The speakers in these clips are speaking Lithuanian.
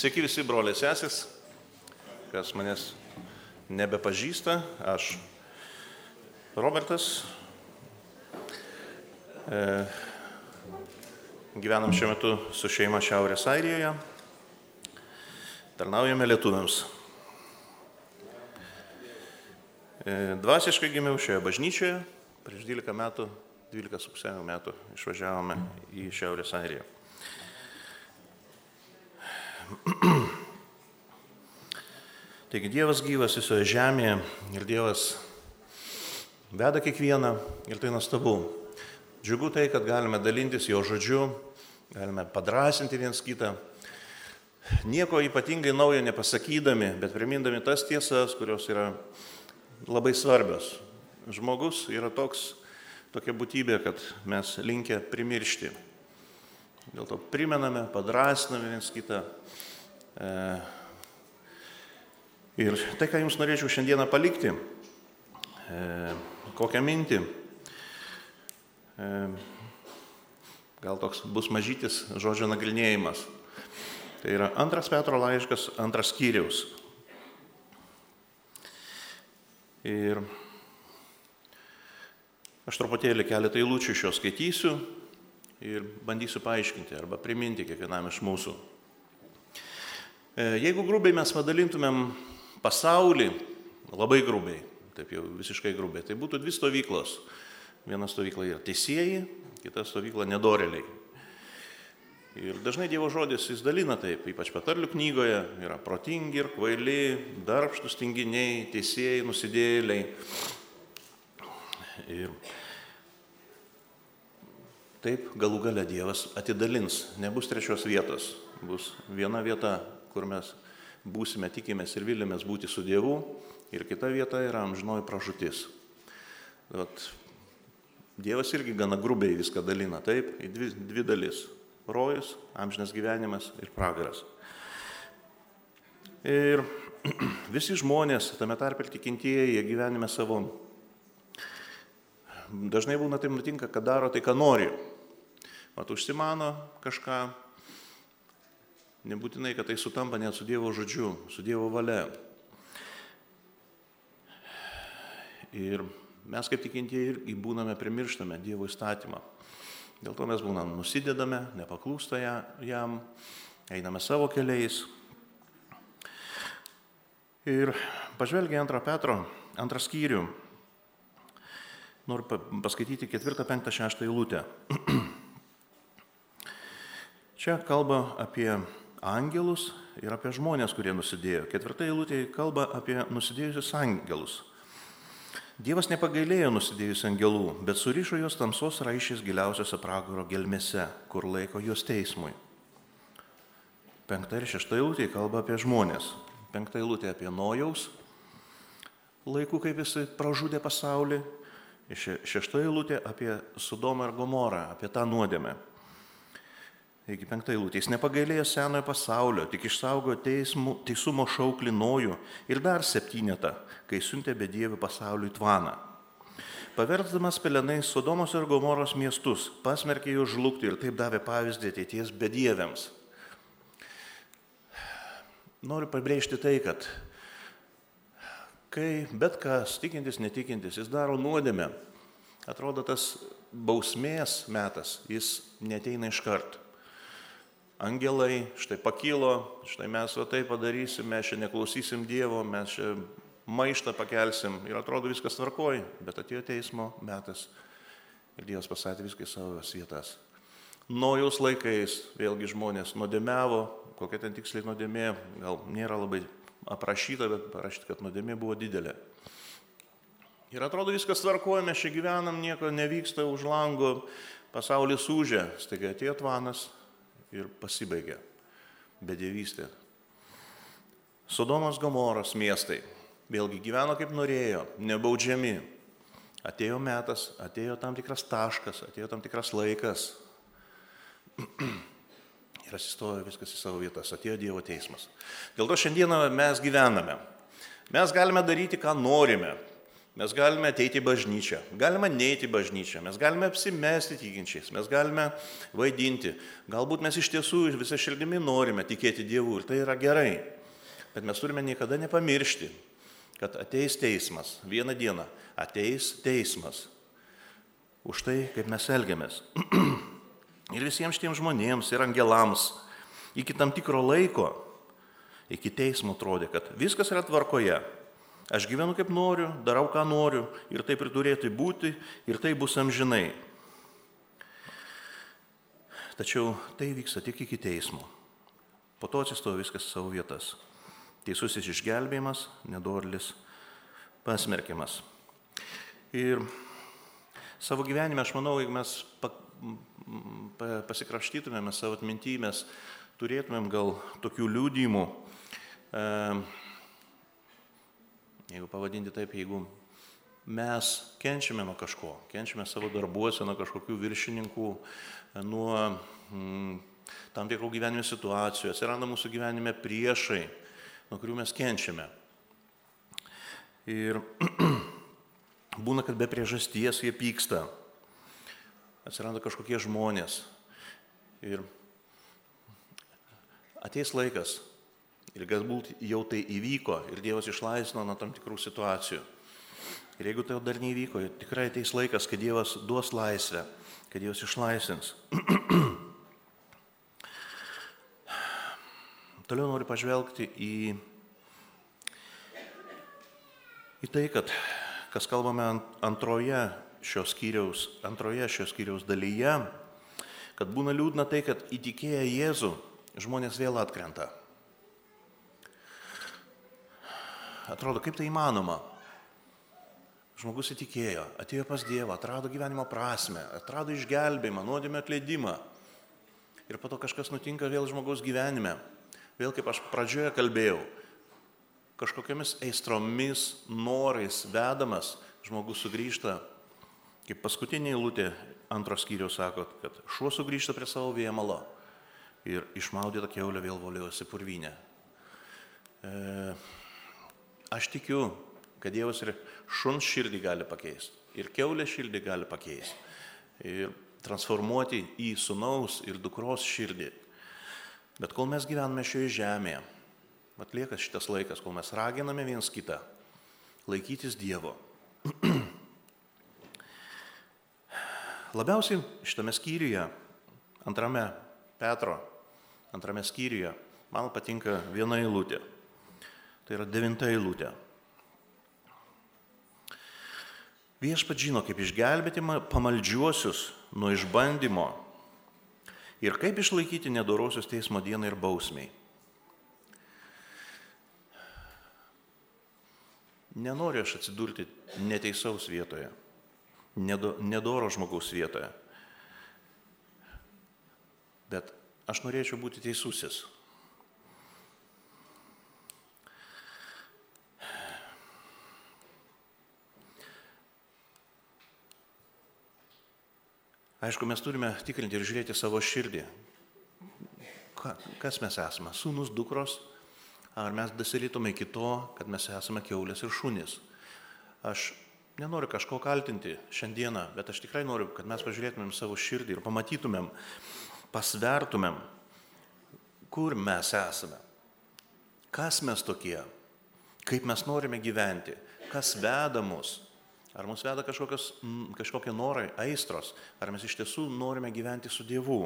Sveiki visi broliai sesės, kas manęs nebepažįsta, aš Robertas. Gyvenam šiuo metu su šeima Šiaurės Airijoje, tarnaujame lietuviams. Dvasiškai gimiau šioje bažnyčioje, prieš 12,5 metų išvažiavome į Šiaurės Airiją. Taigi Dievas gyvas visoje žemėje ir Dievas veda kiekvieną ir tai nuostabu. Džiugu tai, kad galime dalintis jo žodžiu, galime padrąsinti viens kitą, nieko ypatingai naujo nepasakydami, bet primindami tas tiesas, kurios yra labai svarbios. Žmogus yra tokia būtybė, kad mes linkę primiršti. Dėl to primename, padrąsiname viens kitą. Ir tai, ką jums norėčiau šiandieną palikti, kokią mintį, gal toks bus mažytis žodžio nagrinėjimas. Tai yra 2 Petro laiškas, 2 skyriaus. Ir aš truputėlį keletą eilučių iš jo skaitysiu ir bandysiu paaiškinti arba priminti kiekvienam iš mūsų. Jeigu grubiai mes padalintumėm pasaulį, labai grubiai, taip jau visiškai grubiai, tai būtų 2 stovyklos. Viena stovykla yra teisėjai, kita stovykla nedorėliai. Ir dažnai Dievo žodis jis dalina taip, ypač patarlių knygoje, yra protingi ir kvaili, darbštūs tinginiai, teisėjai, nusidėjėliai. Ir taip galų gale Dievas atidalins, nebus 3 vietos, bus viena vieta, kur mes būsime, tikimės ir vilimės būti su Dievu, ir kita vieta yra amžinoji pražūtis. Dievas irgi gana grubiai viską dalina, taip, į dvi dalis. Rojus, amžinas gyvenimas ir pragaras. Ir visi žmonės, tame tarpe ir tikintieji, jie gyvenime savo, dažnai būna taip nutinka, kad daro tai, ką nori. Užsimano kažką, nebūtinai, kad tai sutampa net su Dievo žodžiu, su Dievo valia. Ir mes kaip tikintieji irgi būname primirštame Dievo įstatymą. Dėl to mes būnam nusidedame, nepaklūsta jam, einame savo keliais. Ir pažvelgia 2 Petro, 2 skyrių, noriu paskaityti 4, 5, 6 eilutę. Čia kalba apie angelus ir apie žmonės, kurie nusidėjo. 4 eilutė kalba apie nusidėjusius angelus. Dievas nepagailėjo nusidėjusių angelų, bet surišo juos tamsos raiščiais giliausiose pragaro gelmėse, kur laiko juos teismui. 5 ir 6 eilutė kalba apie žmonės. 5 eilutė apie Nojaus laikų, kaip jis pražudė pasaulį. 6 eilutė apie Sodomą ir Gomorą, apie tą nuodėmę. Taigi 5 eilutė. Jis nepagailėjo senojo pasaulio, tik išsaugojo teisumo šauklį Nojų ir dar 7, kai siuntė bedievių pasauliui tvaną. Paversdamas pelenais Sodomos ir Gomoros miestus, pasmerkė jų žlugti ir taip davė pavyzdį ateities bedieviams. Noriu pabrėžti tai, kad kai bet kas, tikintis, netikintis, jis daro nuodėmę, atrodo tas bausmės metas, jis neateina iškart. Angelai štai pakilo, štai mes tai padarysim, mes čia neklausysim Dievo, mes čia maištą pakelsim ir atrodo viskas tvarkoj, bet atėjo teismo metas ir Dievas pasakė viską į savo vietas. Nojaus laikais vėlgi žmonės nuodėmiavo, kokia ten tiksliai nuodėmė, gal nėra labai aprašyta, bet parašyta, kad nuodėmė buvo didelė. Ir atrodo viskas tvarkoj, mes čia gyvenam, nieko nevyksta už lango, pasaulis ūžia, staiga atėjo tvanas ir pasibaigė bedievystė. Sodomos Gomoros miestai vėlgi gyveno kaip norėjo, nebaudžiami. Atėjo metas, atėjo tam tikras taškas, atėjo tam tikras laikas. Ir atsistojo viskas į savo vietas, atėjo Dievo teismas. Dėl to šiandieną mes gyvename. Mes galime daryti, ką norime. Mes galime ateiti į bažnyčią, galime neiti į bažnyčią, mes galime apsimesti tikinčiais, mes galime vaidinti. Galbūt mes iš tiesų visą širdimi norime tikėti Dievu ir tai yra gerai. Bet mes turime niekada nepamiršti, kad ateis teismas, vieną dieną ateis teismas už tai, kaip mes elgiamės. Ir visiems šitiems žmonėms ir angelams iki tam tikro laiko, iki teismo atrodė, kad viskas yra tvarkoje. Aš gyvenu kaip noriu, darau ką noriu ir taip ir turėtų būti ir tai bus amžinai. Tačiau tai vyksta tik iki teismo. Po to atsistoja viskas į savo vietas. Teisusis išgelbėjimas, nedorėlis pasmerkiamas. Ir savo gyvenime, aš manau, jeigu mes pasikrapštytumėme savo atmintį, mes turėtumėm gal tokių liudijimų, jeigu pavadinti taip, jeigu mes kenčiame nuo kažko, kenčiame savo darbuose, nuo kažkokių viršininkų, nuo tam tikrų gyvenimo situacijų, atsiranda mūsų gyvenime priešai, nuo kurių mes kenčiame. Ir būna, kad be priežasties jie pyksta, atsiranda kažkokie žmonės. Ir ateis laikas, ir galbūt jau tai įvyko ir Dievas išlaisvino nuo tam tikrų situacijų. Ir jeigu tai dar neįvyko, tikrai ateis laikas, kad Dievas duos laisvę, kad Dievas išlaisvins. Toliau noriu pažvelgti į tai, kad kas kalbame antroje šios skyriaus dalyje, kad būna liūdna tai, kad įtikėję Jėzų žmonės vėl atkrenta. Atrodo, kaip tai įmanoma? Žmogus įtikėjo, atėjo pas Dievą, atrado gyvenimo prasmę, atrado išgelbėjimą, nuodėmę atleidimą. Ir po to kažkas nutinka vėl žmogaus gyvenime. Vėl, kaip aš pradžioje kalbėjau, kažkokiamis aistromis, norais vedamas, žmogus sugrįžta, kaip paskutinė eilutė antros skyriaus sako, kad šuo sugrįžta prie savo vėmalo ir išmaudyta kiaulė vėl voliojosi purvynę. Aš tikiu, kad Dievas ir šuns širdį gali pakeisti, ir kiaulės širdį gali pakeisti, ir transformuoti į sūnaus ir dukros širdį. Bet kol mes gyvename šioje žemėje, atlieka šitas laikas, kol mes raginame viens kitą laikytis Dievo. Labiausiai šitame skyriuje, Petro antrame skyriuje, man patinka viena eilutė. Tai yra 9 eilutė. Viešpats žino, kaip išgelbėti pamaldžiuosius nuo išbandymo ir kaip išlaikyti nedorosius teismo dieną ir bausmiai. Nenoriu aš atsidurti neteisaus vietoje, nedoro žmogaus vietoje, bet aš norėčiau būti teisusis. Aišku, mes turime tikrinti ir žiūrėti savo širdį. Kas mes esame? Sūnus, dukros? Ar mes dasirytume iki to, kad mes esame kiaulės ir šunys? Aš nenoriu kažko kaltinti šiandieną, bet aš tikrai noriu, kad mes pažiūrėtumėm savo širdį ir pamatytumėm, pasvertumėm, kur mes esame. Kas mes tokie? Kaip mes norime gyventi? Kas veda mus? Ar mus veda kažkokie norai, aistros, ar mes iš tiesų norime gyventi su Dievu.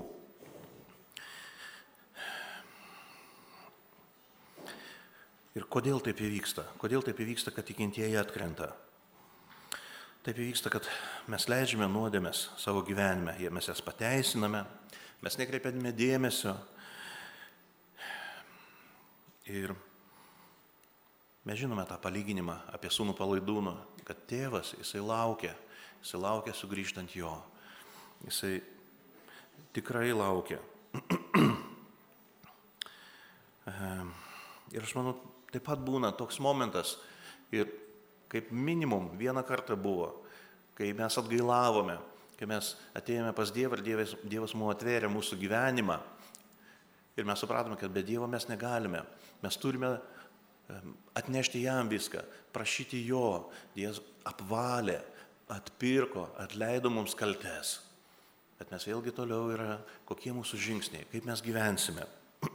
Ir kodėl taip įvyksta? Kodėl taip įvyksta, kad tikintieji atkrenta? Taip įvyksta, kad mes leidžiame nuodėmes savo gyvenime, mes jas pateisiname, mes nekreipiame dėmesio. Ir mes žinome tą palyginimą apie sūnų palaidūną, kad tėvas, jisai laukia sugrįžtant jo. Jisai tikrai laukia. Ir aš manau, taip pat būna toks momentas, ir kaip minimum vieną kartą buvo, kai mes atgailavome, kai mes atėjome pas Dievą ir Dievas mums atvėrė mūsų gyvenimą. Ir mes supratome, kad be Dievo mes negalime. Mes turime atnešti jam viską, prašyti jo. Dievas apvalė, atpirko, atleido mums kaltes. Bet mes vėlgi toliau yra, kokie mūsų žingsniai, kaip mes gyvensime.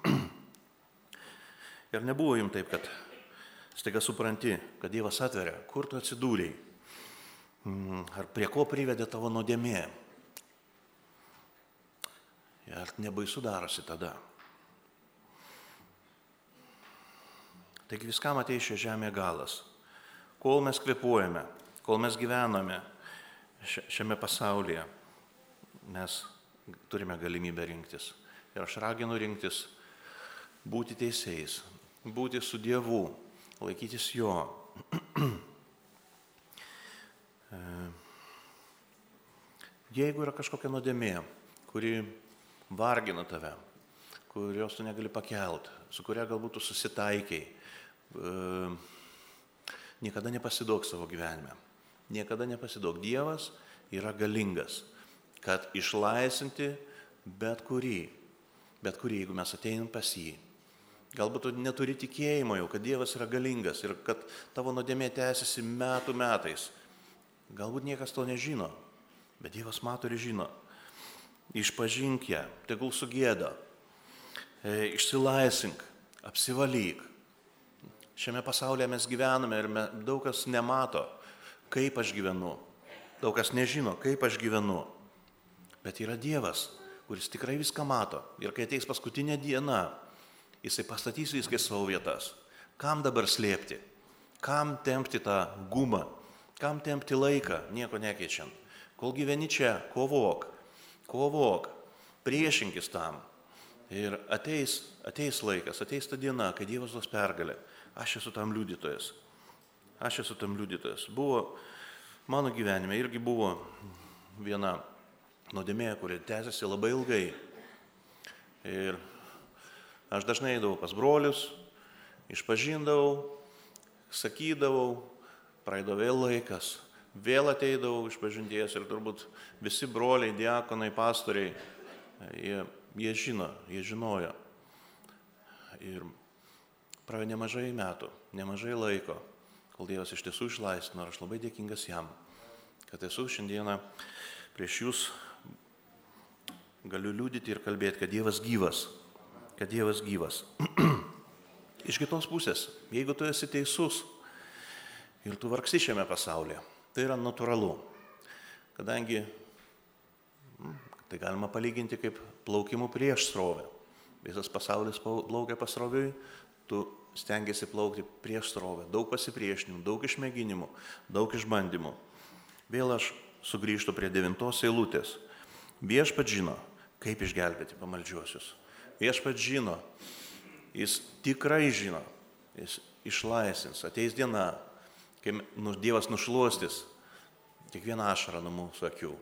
Ir nebuvo jums taip, kad staiga supranti, kad Dievas atveria, kur tu atsidūrei, ar prie ko privedė tavo nuodėmė. Ir nebaisu darosi tada. Taigi viskam ateis šią žemę galas. Kol mes kvėpuojame, kol mes gyvename šiame pasaulyje, mes turime galimybę rinktis. Ir aš raginu rinktis būti teisėjais, būti su Dievu, laikytis jo. Jeigu yra kažkokia nuodėmė, kuri vargina tave, kurios tu negali pakelt, su kuria galbūt tu susitaikiai, niekada nepasiduok savo gyvenime. Niekada nepasiduok. Dievas yra galingas, kad išlaisvinti bet kurį, jeigu mes ateinam pas jį. Galbūt tu neturi tikėjimo jau, kad Dievas yra galingas ir kad tavo nuodėmė tęsiasi metų metais. Galbūt niekas to nežino, bet Dievas mato ir žino. Išpažink ją, tegul sugėda, išsilaisvink, apsivalyk. Šiame pasaulyje mes gyvename ir daug kas nemato, kaip aš gyvenu. Daug kas nežino, kaip aš gyvenu. Bet yra Dievas, kuris tikrai viską mato. Ir kai ateis paskutinė diena, jisai pastatys viską į savo vietas. Kam dabar slėpti? Kam tempti tą gumą? Kam tempti laiką, nieko nekeičiant? Kol gyveni čia, kovok, priešinkis tam. Ir ateis laikas, ateis ta diena, kai Dievas duos pergalę. Aš esu tam liudytojas. Buvo mano gyvenime, irgi buvo viena nuodėmė, kuri tęsiasi labai ilgai. Ir aš dažnai eidavau pas brolius, išpažindavau, sakydavau, praeidavo vėl laikas, vėl ateidavau išpažinties ir turbūt visi broliai, diakonai, pastoriai, jie žinojo. Ir praėjo nemažai metų, nemažai laiko, kol Dievas iš tiesų išlaisvino. Ir aš labai dėkingas jam, kad esu šiandieną prieš jūs, galiu liudyti ir kalbėti, kad Dievas gyvas. Iš kitos pusės, jeigu tu esi teisus ir tu vargsi šiame pasaulyje, tai yra natūralu, kadangi tai galima palyginti kaip plaukimu prieš srovę. Visas pasaulis plaukia pasroviui, tu stengiasi plaukti prieš srovę. Daug pasipriešinimų, daug išmėginimų, daug išbandymų. Vėl aš sugrįžtu prie 9 eilutės. Viešpats žino, kaip išgelbėti pamaldžiuosius. Viešpats žino, jis tikrai žino, jis išlaisvins. Ateis diena, kai Dievas nušluostys kiekvieną ašarą nuo mūsų akių.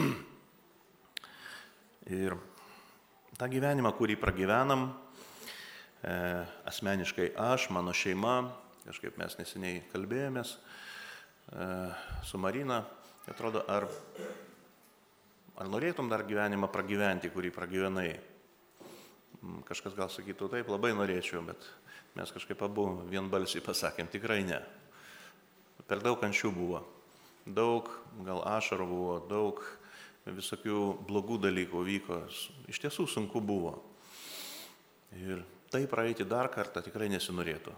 Ir tą gyvenimą, kurį pragyvenam, asmeniškai aš, mano šeima, kažkaip mes neseniai kalbėjomės su Marina, atrodo, ar norėtum dar gyvenimą pragyventi, kurį pragyvenai? Kažkas gal sakytų taip, labai norėčiau, bet mes kažkaip abu vienbalsiai pasakėm, tikrai ne. Per daug kančių buvo, daug gal ašarų buvo, daug visokių blogų dalykų vyko, iš tiesų sunku buvo. Ir tai praeiti dar kartą tikrai nesinorėtų.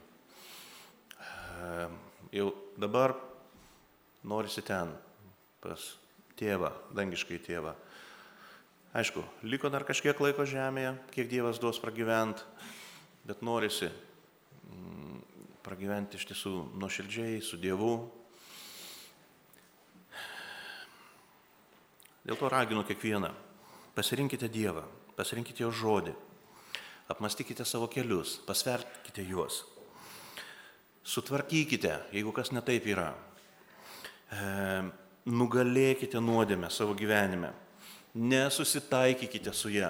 Jau dabar norisi ten, pas tėvą, dangiškai tėvą. Aišku, liko dar kažkiek laiko žemėje, kiek Dievas duos pragyvent, bet norisi pragyventi iš tiesų nuoširdžiai, su Dievu. Dėl to raginu kiekvieną, pasirinkite Dievą, pasirinkite jo žodį. Apmastykite savo kelius, pasverkite juos. Sutvarkykite, jeigu kas netaip yra. Nugalėkite nuodėmę savo gyvenime. Nesusitaikykite su ją.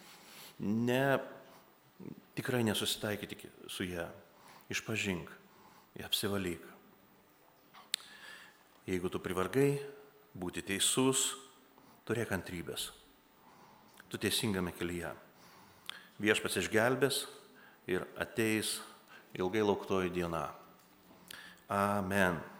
Tikrai nesusitaikykite su ją. Išpažink, apsivalyk. Jeigu tu privargai būti teisus, turėk kantrybės. Tu teisingame kelyje. Viešpats išgelbės ir ateis ilgai lauktoji diena. Amen.